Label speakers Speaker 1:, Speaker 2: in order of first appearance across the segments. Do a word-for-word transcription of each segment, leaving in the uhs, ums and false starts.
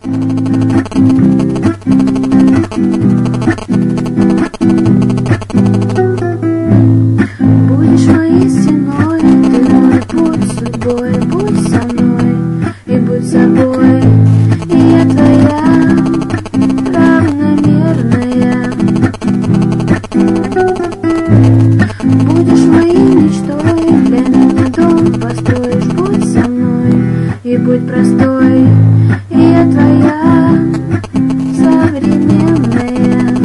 Speaker 1: Будешь моей стеной, ты мой путь судьбой. Будь со мной и будь собой, и я твоя равномерная. Будешь моей мечтой, для меня дом построишь. Будь со мной и будь простой, и я твоя современная.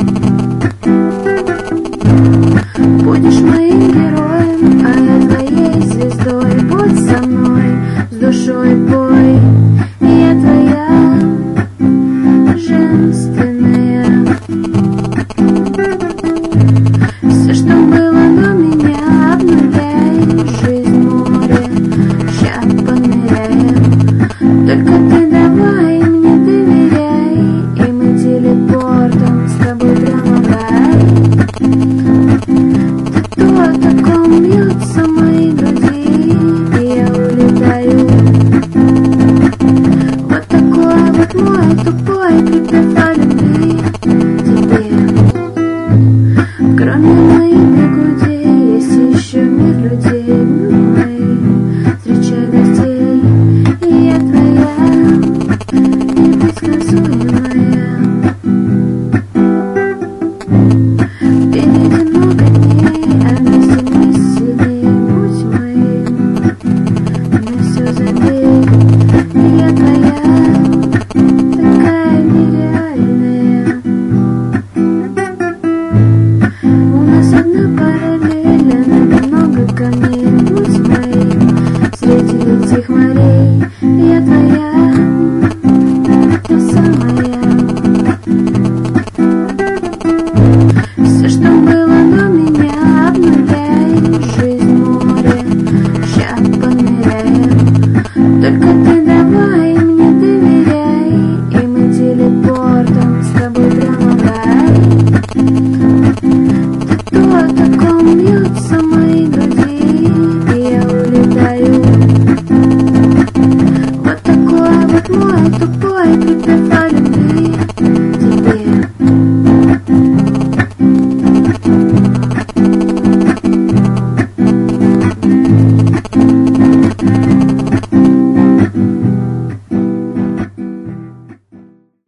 Speaker 1: Будешь моим героем, а я твоей звездой. Будь со мной, с душой пой, и я твоя женственная. Все, что было до меня, обнуляй. Жизнь море, ща поныряем. Только ты давай мне